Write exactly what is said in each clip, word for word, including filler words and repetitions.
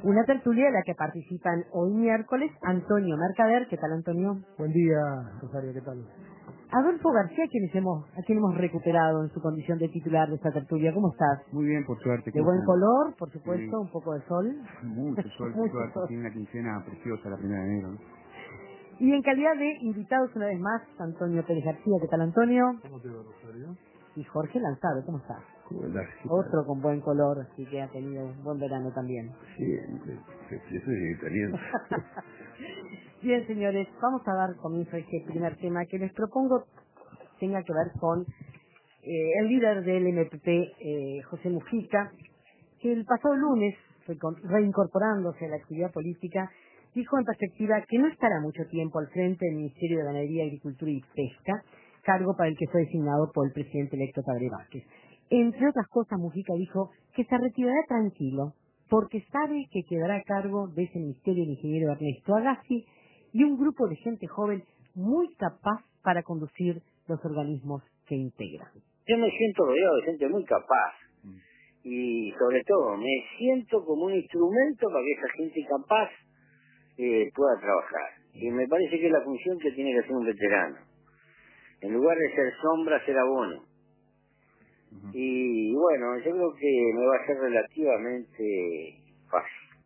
Una tertulia de la que participan hoy miércoles Antonio Mercader. ¿Qué tal, Antonio? Buen día, Rosario, ¿qué tal? Adolfo García, a quien hemos, a quien hemos recuperado en su condición de titular de esta tertulia. ¿Cómo estás? Muy bien, por suerte. De ¿Cómo buen están? color, por supuesto, Sí. un poco de sol. Mucho sol, por Mucho suerte. sol. Tiene una quincena preciosa la primera de enero, ¿no? Y en calidad de invitados una vez más, Antonio Pérez García. ¿Qué tal, Antonio? ¿Cómo te va, Rosario? Y Jorge Lanzado, ¿cómo estás? Hola, ¿qué tal? Otro con buen color, así que ha tenido un buen verano también. Siempre. Yo soy vegetariano. Bien, señores, vamos a dar comienzo a este primer tema que les propongo tenga que ver con eh, el líder del M P P, eh, José Mujica, que el pasado lunes, recon- reincorporándose a la actividad política, dijo en perspectiva que no estará mucho tiempo al frente del Ministerio de Ganadería, Agricultura y Pesca, cargo para el que fue designado por el presidente electo Tabaré Vázquez. Entre otras cosas, Mujica dijo que se retirará tranquilo, porque sabe que quedará a cargo de ese ministerio el ingeniero Ernesto Agassi y un grupo de gente joven muy capaz para conducir los organismos que integran. Yo me siento rodeado de gente muy capaz y sobre todo me siento como un instrumento para que esa gente capaz eh, pueda trabajar. Y me parece que es la función que tiene que hacer un veterano. En lugar de ser sombra, ser abono. Ujú. Y bueno, yo creo que me va a ser relativamente fácil.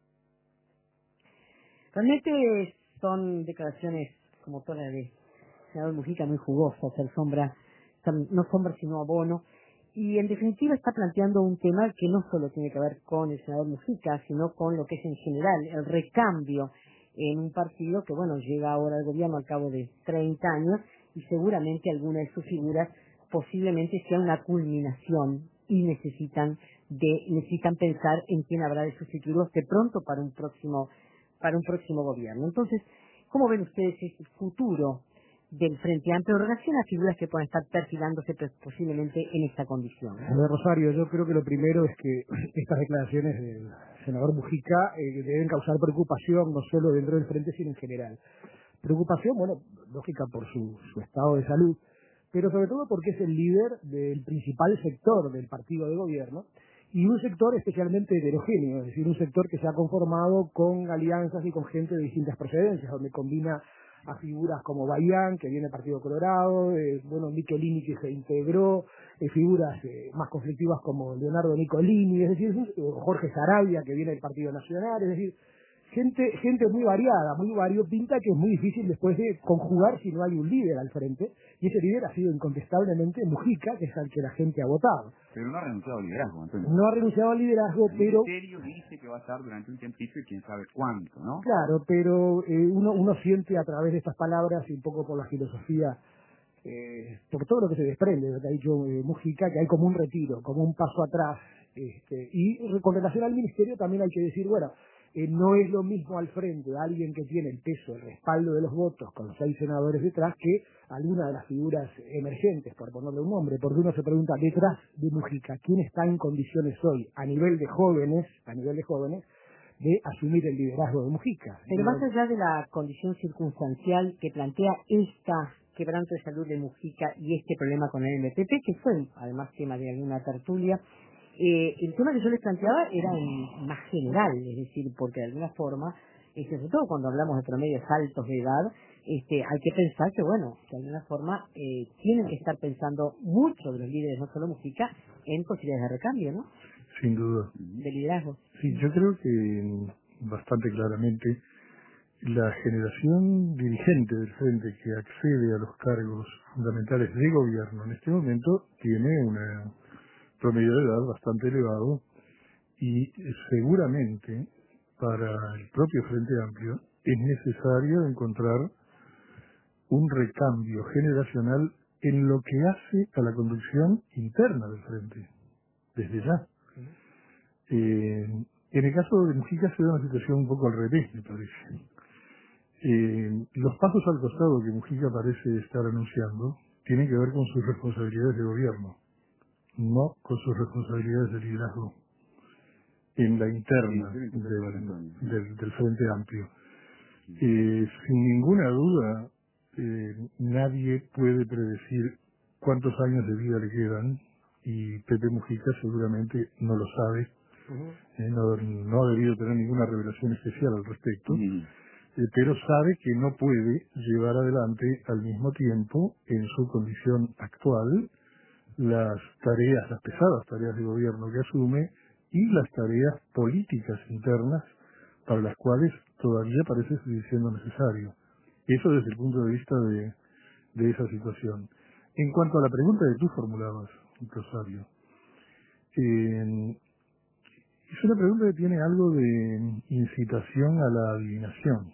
Realmente son declaraciones como todas las de senador Mujica muy jugosas, ser sombra, no sombra sino abono, y en definitiva está planteando un tema que no solo tiene que ver con el senador Mujica, sino con lo que es en general el recambio en un partido que bueno llega ahora al gobierno al cabo de treinta años y seguramente alguna de sus figuras posiblemente sea una culminación y necesitan de necesitan pensar en quién habrá de sustituirlos de pronto para un próximo para un próximo gobierno. Entonces, ¿cómo ven ustedes ese futuro del Frente Amplio en relación a figuras que puedan estar perfilándose pues, posiblemente en esta condición? A ver, Rosario, yo creo que lo primero es que estas declaraciones del senador Mujica eh, deben causar preocupación no solo dentro del Frente, sino en general. Preocupación, bueno, lógica por su, su estado de salud, pero sobre todo porque es el líder del principal sector del partido de gobierno y un sector especialmente heterogéneo, es decir, un sector que se ha conformado con alianzas y con gente de distintas procedencias, donde combina a figuras como Bayán, que viene del Partido Colorado, eh, bueno, Michelini, que se integró, eh, figuras eh, más conflictivas como Leonardo Nicolini, es decir, o Jorge Sarabia, que viene del Partido Nacional, es decir, gente gente muy variada, muy variopinta, que es muy difícil después de conjugar si no hay un líder al frente, y ese líder ha sido incontestablemente Mujica, que es al que la gente ha votado. Pero no ha renunciado al liderazgo, Antonio. No ha renunciado al liderazgo, El pero... ministerio dice que va a estar durante un tiempito y quién sabe cuánto, ¿no? Claro, pero eh, uno, uno siente a través de estas palabras y un poco por la filosofía, eh, por todo lo que se desprende de lo que ha dicho eh, Mujica, que hay como un retiro, como un paso atrás. Este, y con relación al ministerio también hay que decir, bueno, eh, no es lo mismo al frente alguien que tiene el peso, el respaldo de los votos con seis senadores detrás que alguna de las figuras emergentes, por ponerle un nombre, porque uno se pregunta, detrás de Mujica, ¿quién está en condiciones hoy, a nivel de jóvenes, a nivel de jóvenes, de asumir el liderazgo de Mujica? Pero más allá de la condición circunstancial que plantea esta quebranto de salud de Mujica y este problema con el M P P, que fue además tema de alguna tertulia, eh, el tema que yo les planteaba era en más general, es decir, porque de alguna forma, este, sobre todo cuando hablamos de promedios altos de edad, este, hay que pensar que, bueno, de alguna forma eh, tienen que estar pensando muchos de los líderes, no solo Mujica, en posibilidades de recambio, ¿no? Sin duda. De liderazgo. Sí, yo creo que bastante claramente la generación dirigente del Frente que accede a los cargos fundamentales de gobierno en este momento tiene un promedio de edad bastante elevado y seguramente para el propio Frente Amplio es necesario encontrar un recambio generacional en lo que hace a la conducción interna del Frente, desde ya. Eh, en el caso de Mujica se da una situación un poco al revés, me parece. Eh, los pasos al costado que Mujica parece estar anunciando tienen que ver con sus responsabilidades de gobierno, no con sus responsabilidades de liderazgo en la interna Sí, sí, del, del, del Frente Amplio. Eh, sin ninguna duda, eh, nadie puede predecir cuántos años de vida le quedan y Pepe Mujica seguramente no lo sabe. Uh-huh. eh, no, no ha debido tener ninguna revelación especial al respecto, uh-huh. eh, pero sabe que no puede llevar adelante al mismo tiempo, en su condición actual, las tareas, las pesadas tareas de gobierno que asume y las tareas políticas internas para las cuales todavía parece seguir siendo necesario. Eso desde el punto de vista de, de esa situación. En cuanto a la pregunta que tú formulabas, Rosario, eh, es una pregunta que tiene algo de incitación a la adivinación.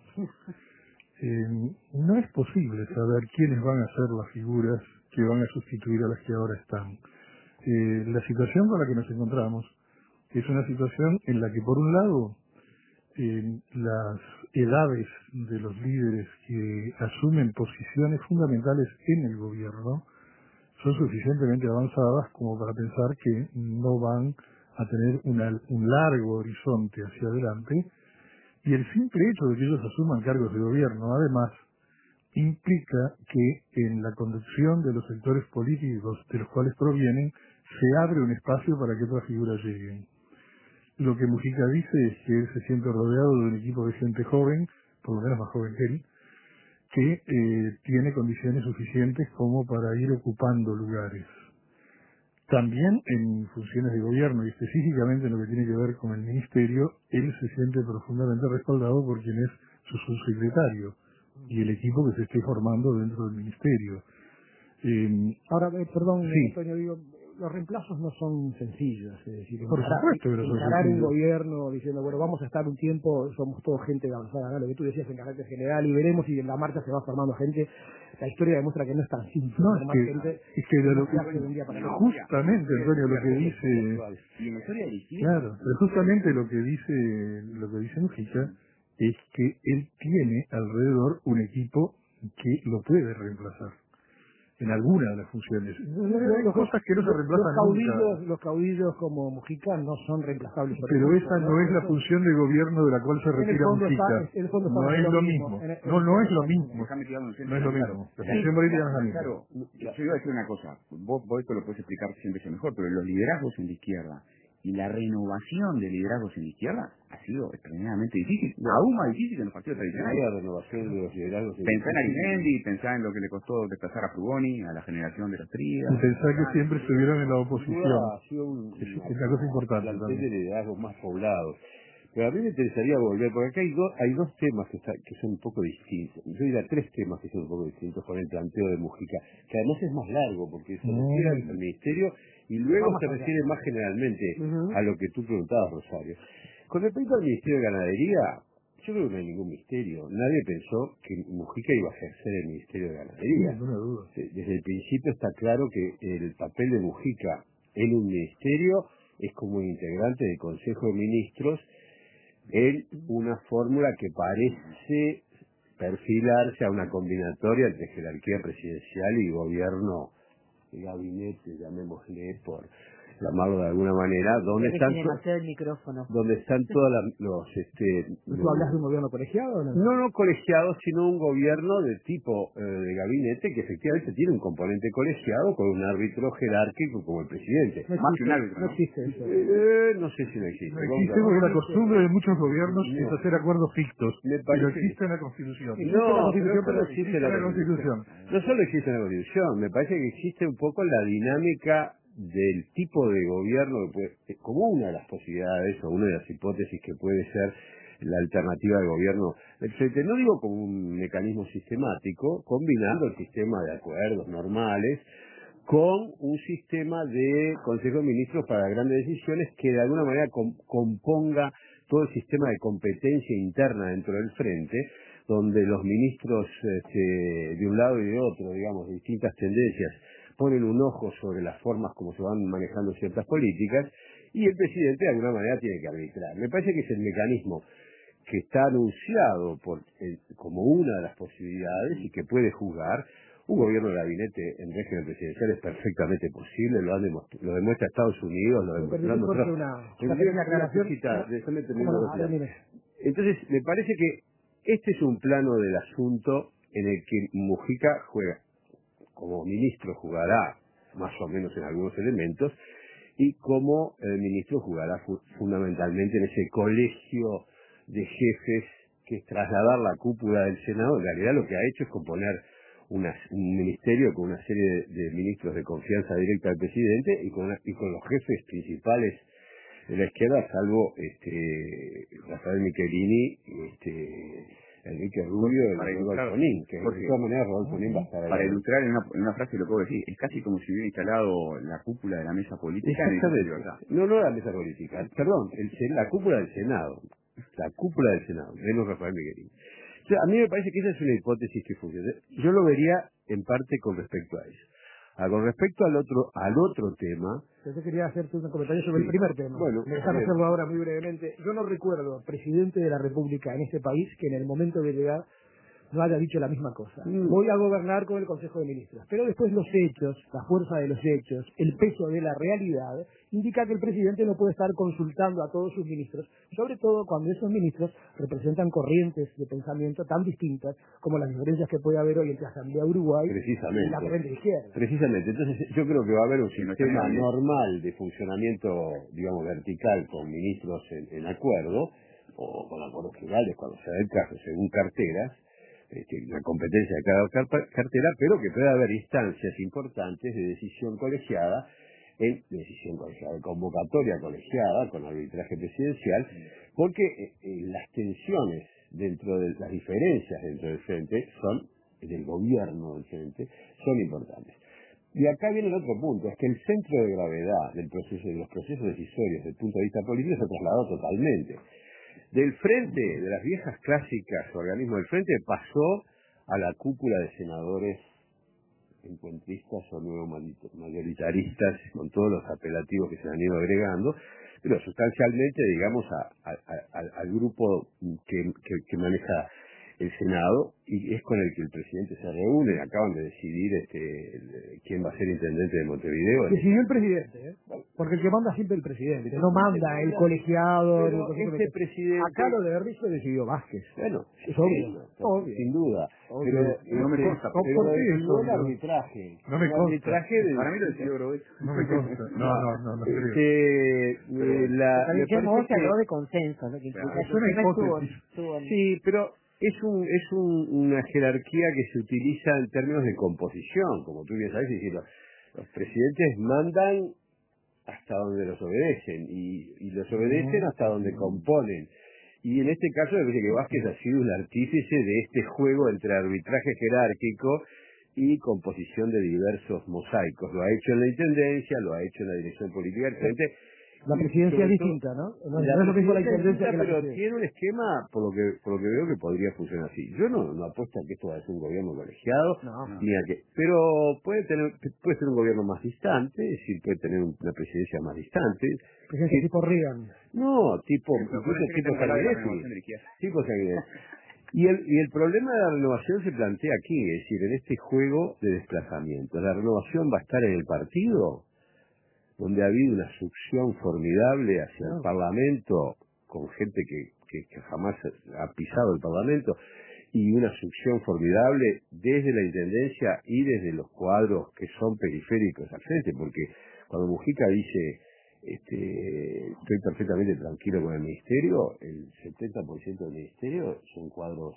Eh, no es posible saber quiénes van a ser las figuras que van a sustituir a las que ahora están. Eh, la situación con la que nos encontramos es una situación en la que, por un lado, eh, las edades de los líderes que asumen posiciones fundamentales en el gobierno son suficientemente avanzadas como para pensar que no van a tener una, un largo horizonte hacia adelante, y el simple hecho de que ellos asuman cargos de gobierno, además, implica que en la conducción de los sectores políticos de los cuales provienen se abre un espacio para que otras figuras lleguen. Lo que Mujica dice es que él se siente rodeado de un equipo de gente joven, por lo menos más joven que él, que eh, tiene condiciones suficientes como para ir ocupando lugares. También en funciones de gobierno y específicamente en lo que tiene que ver con el ministerio, él se siente profundamente respaldado por quien es su subsecretario y el equipo que se esté formando dentro del ministerio. Eh, Ahora, eh, perdón, sí. Antonio, digo, los reemplazos no son sencillos, es decir, por encarar, supuesto que no son encarar un sencillos. gobierno diciendo, bueno, vamos a estar un tiempo, somos todos gente avanzada, ¿no? Lo que tú decías en carácter general, y veremos si en la marcha se va formando gente. La historia demuestra que no es tan simple no, formar es que, gente. Es que no lo se hace de un día para otro. Justamente, Antonio, lo que dice... Y en la historia de la izquierda... Claro, pero justamente lo que dice, lo que dice Mujica es que él tiene alrededor un equipo que lo puede reemplazar en alguna de las funciones. Hay Los, cosas que no se reemplazan los caudillos, nunca. los caudillos como Mujica no son reemplazables. Por Pero ejemplo, esa no es la función de gobierno de la cual se en el retira fondo Mujica. está, en el fondo No está es lo lo mismo. mismo. En el- en No, el no fondo es lo está mismo. Déjame tirar un No es lo mismo. La función política no es la misma. Claro, yo iba a decir una cosa. Vos, vos esto lo puedes explicar siempre sea mejor, pero los liderazgos en la izquierda y la renovación de liderazgos en la izquierda ha sido extremadamente difícil, aún más difícil que en los partidos tradicionales. La renovación de los liderazgos. Pensá en Arimendi, pensá en lo que le costó desplazar a Frugoni, a la generación de los trías. Y pensar que siempre estuvieron en la Sin oposición. duda ha sido un, Es, una, es una cosa importante plantel también. de liderazgos más poblados. Pero a mí me interesaría volver, porque acá hay, do, hay dos temas que, está, que son un poco distintos. Yo diría tres temas que son un poco distintos con el planteo de Mujica, que además es más largo, porque se refiere Mm. al ministerio y luego Vamos se allá. refiere más generalmente Uh-huh. a lo que tú preguntabas, Rosario. Con respecto al Ministerio de Ganadería, yo creo que no hay ningún misterio. Nadie pensó que Mujica iba a ejercer el Ministerio de Ganadería. Sin ninguna duda. Desde el principio está claro que el papel de Mujica en un ministerio es como un integrante del Consejo de Ministros en una fórmula que parece perfilarse a una combinatoria entre jerarquía presidencial y gobierno de gabinete, llamémosle por llamarlo de alguna manera, donde Dejen están demasiado el micrófono. donde están todas las, los este ¿Tú los- hablas de un gobierno colegiado o no? no no colegiados, sino un gobierno de tipo eh, de gabinete que efectivamente tiene un componente colegiado con un árbitro jerárquico como el presidente. No Más que existe, un árbitro, no ¿no? existe eso. Eh, no sé si no existe. No Vamos existe a- porque la costumbre de muchos gobiernos No. es hacer acuerdos fictos, Me pero parece- existe en la Constitución. Existe la No, Constitución, no pero solo existe la la Constitución. Constitución. No solo existe la Constitución, me parece que existe un poco la dinámica del tipo de gobierno que puede, como una de las posibilidades o una de las hipótesis que puede ser la alternativa de gobierno del frente. No digo como un mecanismo sistemático, combinando el sistema de acuerdos normales con un sistema de Consejo de Ministros para grandes decisiones que de alguna manera com- componga todo el sistema de competencia interna dentro del frente, donde los ministros este, de un lado y de otro, digamos, de distintas tendencias, ponen un ojo sobre las formas como se van manejando ciertas políticas, y el presidente de alguna manera tiene que arbitrar. Me parece que es el mecanismo que está anunciado por el, como una de las posibilidades y que puede jugar. Un gobierno de gabinete en régimen presidencial es perfectamente posible, lo, han demostr- lo demuestra Estados Unidos, lo Pero demuestra... yo Jorge, una, una pequeña aclaración. Cosita, déjame terminar ¿Cómo no? una A ver, cosita. dime. Entonces, me parece que este es un plano del asunto en el que Mujica juega, como ministro jugará más o menos en algunos elementos, y cómo el ministro jugará fu fundamentalmente en ese colegio de jefes que es trasladar la cúpula del Senado. En realidad lo que ha hecho es componer una, un ministerio con una serie de, de ministros de confianza directa del presidente y con, una, y con los jefes principales de la izquierda, salvo este Rafael Michelini, este Enrique Rubio y Rodolfo Bonín, que de todas maneras Rodolfo Bonín va a estar ahí. Para ilustrar en una, en una frase lo puedo decir, es casi como si hubiera instalado la cúpula de la mesa política en el verdad. No, no la mesa política, perdón, el, la cúpula del Senado, la cúpula del Senado, menos Rafael Michelini. O sea, a mí me parece que esa es una hipótesis que funciona. Yo lo vería en parte con respecto a eso. Ah, con respecto al otro al otro tema... Yo quería hacerte un comentario sobre sí. el primer tema. Bueno, me dejan hacerlo ahora muy brevemente. Yo no recuerdo presidente de la República en este país que en el momento de llegar no haya dicho la misma cosa. Mm. Voy a gobernar con el Consejo de Ministros. Pero después los hechos, la fuerza de los hechos, el peso de la realidad, indica que el presidente no puede estar consultando a todos sus ministros, sobre todo cuando esos ministros representan corrientes de pensamiento tan distintas como las diferencias que puede haber hoy entre Asamblea Uruguay y la corriente izquierda. Precisamente. Entonces yo creo que va a haber un sistema normal de funcionamiento, digamos, vertical con ministros en, en acuerdo, o con acuerdos generales cuando sea el caso, según carteras, Este, la competencia de cada cartera, pero que puede haber instancias importantes de decisión colegiada, en decisión colegiada, de convocatoria colegiada con arbitraje presidencial, porque eh, las tensiones dentro de las diferencias dentro del frente son, del gobierno del frente, son importantes. Y acá viene el otro punto, es que el centro de gravedad del proceso, de los procesos decisorios desde el punto de vista político se ha trasladado totalmente. Del frente, de las viejas clásicas organismos del frente, pasó a la cúpula de senadores encuentristas o nuevo mayoritaristas, con todos los apelativos que se han ido agregando, pero sustancialmente, digamos, a, a, a, al grupo que, que, que maneja el Senado, y es con el que el presidente se reúne. Acaban de decidir este el, quién va a ser intendente de Montevideo. Decidió el presidente, ¿eh? Porque el que manda siempre el presidente, no manda el colegiado. Pero el este presidente... Acá lo de Berriz lo decidió Vázquez. Bueno, es obvio, sí, obvio, sin duda. Obvio. Pero no me consta. Pero no el arbitraje. No me consta. Arbitraje de... Para mí lo decidió Groves. No me consta. No, no, no, no creo. Este, eh, la, también que no se habló de consenso, ¿no? Que claro, es una hipótesis. Estuvo, estuvo sí, pero es un es un, una jerarquía que se utiliza en términos de composición, como tú bien sabes, es decir, los, los presidentes mandan hasta donde los obedecen y, y los obedecen hasta donde componen. Y en este caso me parece que Vázquez ha sido un artífice de este juego entre arbitraje jerárquico y composición de diversos mosaicos. Lo ha hecho en la Intendencia, lo ha hecho en la dirección política del frente. La presidencia es distinta, ¿no? No, la no es lo mismo la intendencia que la pero presidencia. tiene un esquema, por lo que por lo que veo, que podría funcionar así. Yo no, no apuesto a que esto va a ser un gobierno colegiado, no, no. ni a que, pero puede tener puede ser un gobierno más distante, es decir, puede tener una presidencia más distante. Presidencia tipo Reagan. No, tipo, incluso tipo Sanguinetti. Tipo Sanguinetti. Y el, y el problema de la renovación se plantea aquí, es decir, en este juego de desplazamiento. La renovación va a estar en el partido, donde ha habido una succión formidable hacia el Parlamento, con gente que, que, que jamás ha pisado el Parlamento, y una succión formidable desde la Intendencia y desde los cuadros que son periféricos al frente, porque cuando Mujica dice, este, estoy perfectamente tranquilo con el Ministerio, el setenta por ciento del Ministerio son cuadros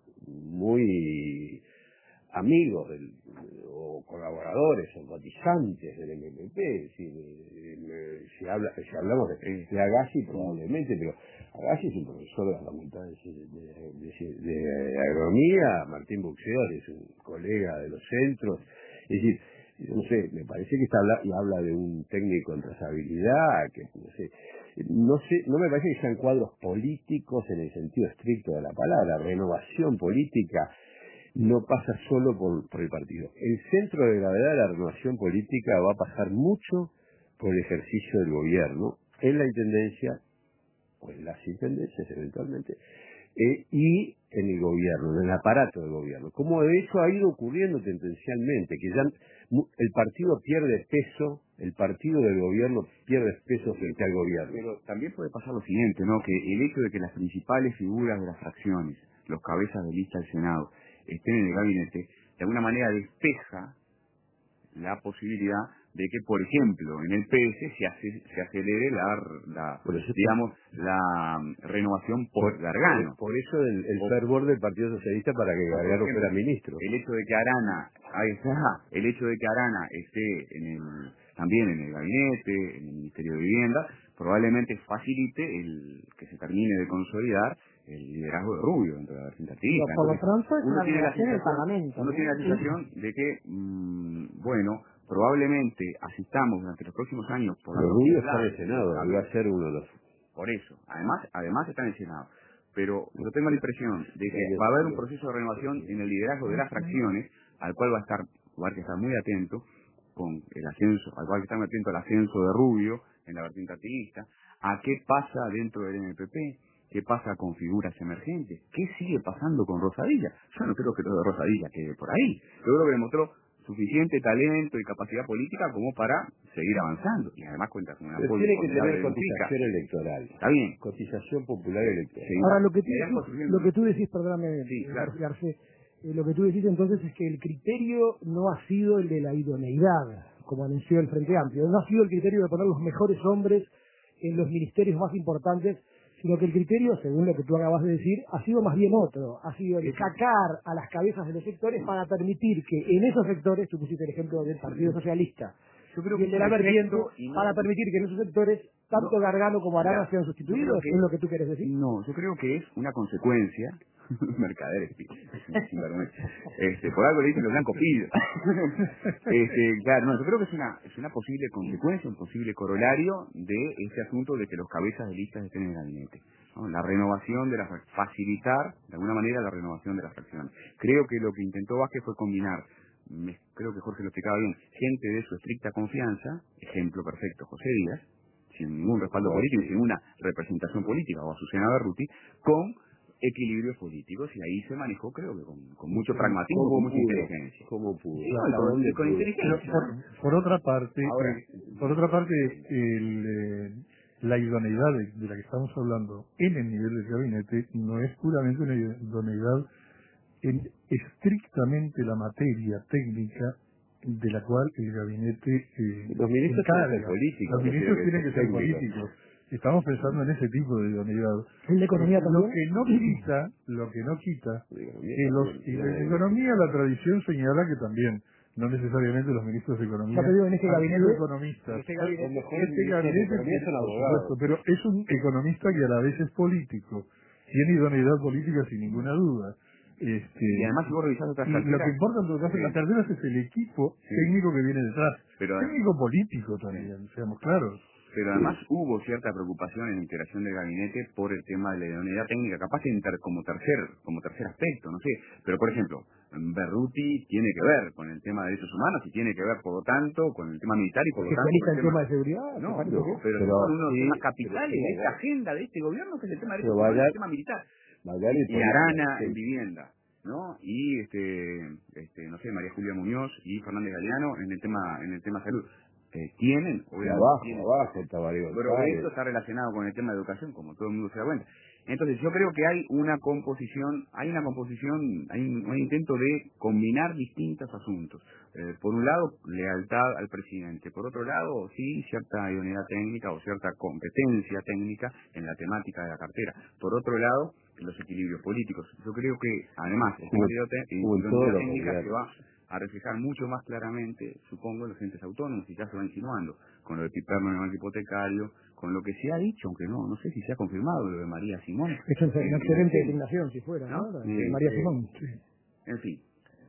muy amigos del, o colaboradores o cotizantes del M P P, si, si, habla, si hablamos de, de Agassi probablemente, pero Agassi es un profesor de la Facultad de, de, de, de Agronomía, Martín Buxeor es un colega de los centros, es decir, no sé, me parece que está habla, y habla de un técnico en trazabilidad, que no sé, no sé, no me parece que sean cuadros políticos en el sentido estricto de la palabra. Renovación política no pasa solo por, por el partido. El centro de gravedad de la renovación política va a pasar mucho por el ejercicio del gobierno, en la Intendencia, o en las Intendencias eventualmente, eh, y en el gobierno, en el aparato del gobierno. Como de hecho ha ido ocurriendo tendencialmente, que ya el partido pierde peso, el partido del gobierno pierde peso frente al gobierno. Pero también puede pasar lo siguiente, ¿no? Que el hecho de que las principales figuras de las fracciones, los cabezas de lista del Senado, estén en el gabinete, de alguna manera despeja la posibilidad de que, por ejemplo, en el P S se, hace, se acelere la, la digamos, la renovación por Gargano. Por eso el, el fervor del Partido Socialista para que Gargano fuera ministro. El hecho de que Arana, ahí está, el hecho de que Arana esté en el, también en el gabinete, en el Ministerio de Vivienda, probablemente facilite el que se termine de consolidar el liderazgo de Rubio dentro de la versión activista. Por lo pronto es una relación del Parlamento. Uno tiene la sensación de que, mmm, bueno, probablemente asistamos durante los próximos años por Pero Rubio está en el Senado, va a ser uno de los... Por eso, además, además está en el Senado. Pero yo tengo la impresión de que va a haber un proceso de renovación en el liderazgo de las fracciones, al cual va a estar, va a estar muy atento con el ascenso, al cual hay que estar muy atento al ascenso de Rubio en la vertiente activista, a qué pasa dentro del M P P, qué pasa con figuras emergentes, qué sigue pasando con Rosadilla. Yo no creo que lo de Rosadilla quede por ahí. Yo creo que demostró suficiente talento y capacidad política como para seguir avanzando. Y además cuenta con una Pero tiene que tener cotización electoral. Está bien. Cotización popular electoral. Sí. Ahora, lo que, tú, lo que tú decís, perdóname, sí, claro. García, eh, lo que tú decís entonces es que el criterio no ha sido el de la idoneidad, como anunció el Frente Amplio. No ha sido el criterio de poner los mejores hombres en los ministerios más importantes, sino que el criterio, según lo que tú acabas de decir, ha sido más bien otro, ha sido el sacar a las cabezas de los sectores para permitir que en esos sectores, tú pusiste el ejemplo del Partido Socialista, yo creo y el de la vertiente, no, para permitir que en esos sectores tanto no, Gargano como Arana ya, sean sustituidos, que, ¿es lo que tú quieres decir? No, yo creo que es una consecuencia, mercader sin vergüenza, este, por algo le dicen los blancos pillos. este, claro, no, yo creo que es una, es una posible consecuencia, un posible corolario de ese asunto de que los cabezas de listas estén en el gabinete. ¿No? La renovación de las, facilitar de alguna manera la renovación de las fracciones. Creo que lo que intentó Vázquez fue combinar, me, creo que Jorge lo explicaba bien, gente de su estricta confianza, ejemplo perfecto, José Díaz, sin ningún respaldo político y sin una representación política, o Azucena Berruti, con equilibrios políticos, y ahí se manejó, creo que con, con mucho pragmatismo, con mucha inteligencia. ¿Cómo pudo? Sí, no, con, con, con inteligencia. Por, por otra parte, Ahora, eh, por otra parte, el, eh, la idoneidad de, de la que estamos hablando en el nivel del gabinete no es puramente una idoneidad en estrictamente la materia técnica de la cual el gabinete eh, los ministros encarga. tienen que ser políticos. Los ministros tienen que ser políticos. Estamos pensando en ese tipo de idoneidad. ¿En la economía también? Lo que no quita, lo que no quita, que los, y en la economía la tradición señala que también, no necesariamente los ministros de economía, ya te digo, en este gabinete, economistas. Este gabinete, este gabinete es un abogado, pero es un economista que a la vez es político, tiene idoneidad política sin ninguna duda. Este, y además si vos revisás otras y carteras, lo que importa en todo caso, sí. las carteras es el equipo sí. técnico que viene detrás, pero, técnico político también, sí. seamos claros. Pero además sí. hubo cierta preocupación en la integración del gabinete por el tema de la idoneidad técnica, capaz de inter, como tercer como tercer aspecto, no sé. Pero, por ejemplo, Berruti tiene que ver con el tema de derechos humanos y tiene que ver, por lo tanto, con el tema militar y por lo tanto... ¿Especialista en tema... tema de seguridad? No, no, no pero, pero son unos sí, temas capitales de esta agenda de este gobierno, que es el tema de derechos humanos y el tema militar. Y, y Arana en vivienda, ¿no? Y, este, este no sé, María Julia Muñoz y Fernández Galeano en el tema en el tema salud. Eh, tienen, obviamente, abajo, tienen, abajo está Mario pero eso está relacionado con el tema de educación, como todo el mundo se da cuenta. Entonces yo creo que hay una composición, hay una composición, hay un, un intento de combinar distintos asuntos. Eh, por un lado, lealtad al presidente. Por otro lado, sí, cierta idoneidad técnica o cierta competencia técnica en la temática de la cartera. Por otro lado, los equilibrios políticos. Yo creo que, además, esta idoneidad técnica se va a reflejar mucho más claramente, supongo, en los entes autónomos, y ya se va insinuando, con lo de Piperno en el banco hipotecario, con lo que se ha dicho, aunque no no sé si se ha confirmado, lo de María Simón. Es una eh, excelente designación, si fuera, ¿no? ¿no? Sí, María sí. Simón. Sí. En fin.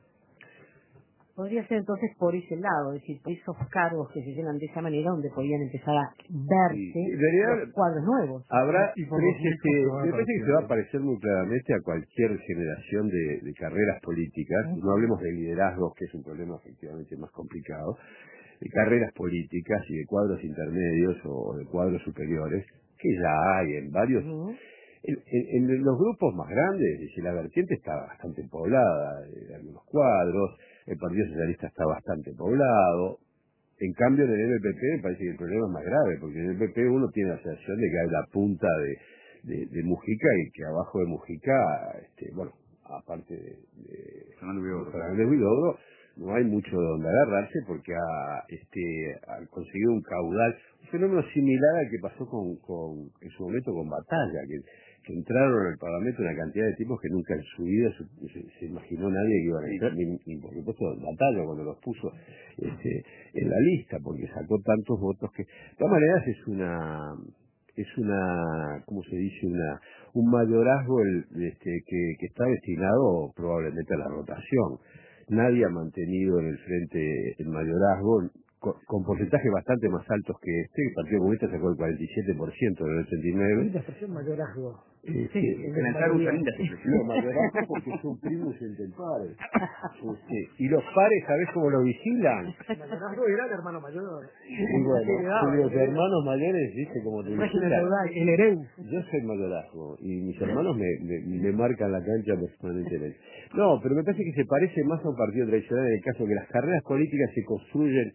Podría ser entonces por ese lado, es decir, esos cargos que se llenan de esa manera donde podían empezar a verse sí, realidad, los cuadros nuevos. Habrá y por tres, los este, me parece que se va a parecer muy claramente a cualquier generación de, de carreras políticas, uh-huh. No hablemos de liderazgos, que es un problema efectivamente más complicado, de carreras políticas y de cuadros intermedios o de cuadros superiores, que ya hay en varios... Uh-huh. En, en, en los grupos más grandes, y la vertiente está bastante poblada, de algunos cuadros, el Partido Socialista está bastante poblado. En cambio, en el M P P me parece que el problema es más grave, porque en el M P P uno tiene la sensación de que hay la punta de, de, de Mujica y que abajo de Mujica, este, bueno, aparte de, de Fernández Huidobro, no hay mucho de donde agarrarse porque ha, este, ha conseguido un caudal, un fenómeno similar al que pasó con, con en su momento con Batalla, que, que entraron al Parlamento una cantidad de tipos que nunca en su vida se, se, se imaginó nadie que iban a entrar, ni, ni por supuesto Batalla cuando los puso este, en la lista, porque sacó tantos votos que, de todas maneras es una... es una, ¿cómo se dice? Una, un mayorazgo el, este, que, que está destinado probablemente a la rotación. Nadie ha mantenido en el frente el mayorazgo con, con porcentajes bastante más altos que este. El Partido Comunista sacó el cuarenta y siete por ciento del ochenta y nueve por ciento. La expresión mayorazgo. Eh, Sí, sí, en En la el cargo mayoría. usa lindas expresiones. no, mayorazgo porque son primos entre pares. Este, y los pares, ¿sabés cómo lo vigilan? Mayorazgo era el hermano mayor. Y bueno, los hermanos mayores, ¿viste? Como te Régimen vigilan. feudal, el Ereu. Yo soy mayorazgo y mis hermanos me, me, me marcan la cancha permanentemente. No, pero me parece que se parece más a un partido tradicional en el caso que las carreras políticas se construyen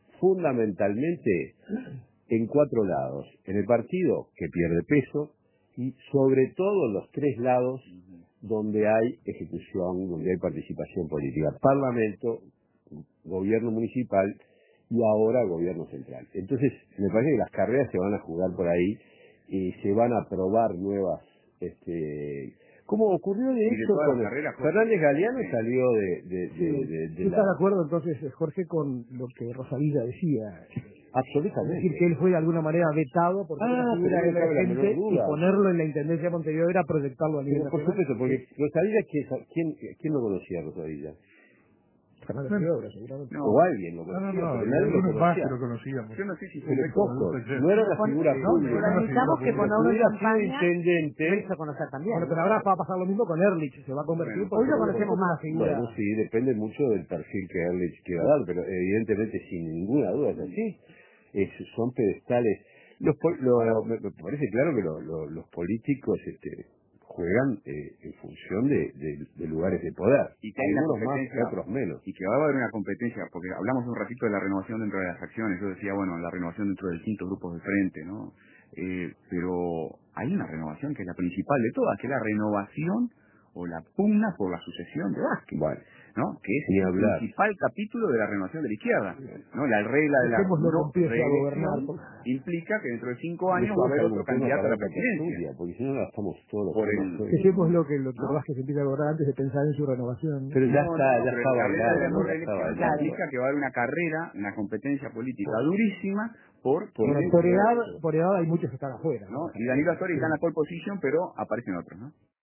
fundamentalmente en cuatro lados. En el partido, que pierde peso, y sobre todo en los tres lados donde hay ejecución, donde hay participación política. Parlamento, gobierno municipal y ahora gobierno central. Entonces, me parece que las carreras se van a jugar por ahí y se van a probar nuevas, este, como ocurrió de Y de hecho todas con las carreras, Fernández Galeano sí. salió de, de, Sí, de, de, de ¿tú estás la... de acuerdo entonces, Jorge, con lo que Rosalía decía? Es Absolutamente. decir, que él fue de alguna manera vetado porque Ah, era una figura pero no cabe la menor emergente y duda. ponerlo en la Intendencia de Montevideo era proyectarlo a nivel Pero por nacional. supuesto, porque Rosalía, ¿quién, quién lo conocía a Rosalía? Fernández de Obra, seguramente. No, O alguien lo No, no, conocía, no, pero y nadie lo algunos más conocía. que lo conocíamos. yo no sé si fue Pero un poco, Ayer. no era una figura No, pública. pero necesitamos que cuando uno en Hubiera sido campaña lo intendente. hizo conocer también. Bueno, pero ahora va a pasar lo mismo con Erlich, se va a convertir Bueno, porque hoy lo bueno, conocemos porque es más. una figura. Bueno, sí, depende mucho del perfil que Erlich quiera dar, pero evidentemente sin ninguna duda es así. Es, son pedestales. Los, pol- lo- me, me parece claro que lo- lo- los políticos este, juegan eh, en función de, de- de lugares de poder. y que hay una Algunos más, competencia, otros menos. y que va a haber una competencia, porque hablamos un ratito de la renovación dentro de las acciones, yo decía, bueno, la renovación dentro de distintos grupos de frente, ¿no? Eh, pero hay una renovación que es la principal de todas, que es la renovación o la pugna por la sucesión de Vázquez, Bueno, ¿no? Que es ni el hablar. principal capítulo de la renovación de la izquierda, ¿no? La regla de la Dejémoslo que no empiece a reelección gobernar, por- implica que dentro de cinco años va a Después haber algún otro tema candidato a para la otra presidencia. tertulia, porque si no gastamos todos los Por temas el- hoy. Dejemos lo que lo que ¿No? Vázquez empieza a gobernar antes de pensar en su renovación. Pero ya No, está, no, ya pero estaba la regla de la hablando, no ya estaba reelección hablando. implica que va a haber una carrera, una competencia política durísima por Por Bueno, quién- por edad, por edad hay muchos que están afuera. ¿no? Y Danilo Astori está en la pole position, pero aparecen otros, ¿no?